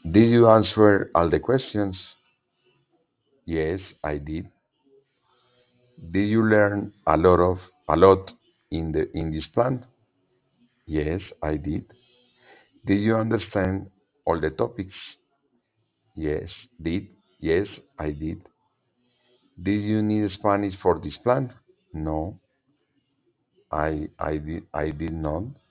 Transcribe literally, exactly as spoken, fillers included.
Did you answer all the questions? Yes, I did. Did you learn a lot of a lot in the in this plan? Yes, I did. Did you understand all the topics? Yes, did. Yes, I did. Did you need Spanish for this plan? No, I I did I did not.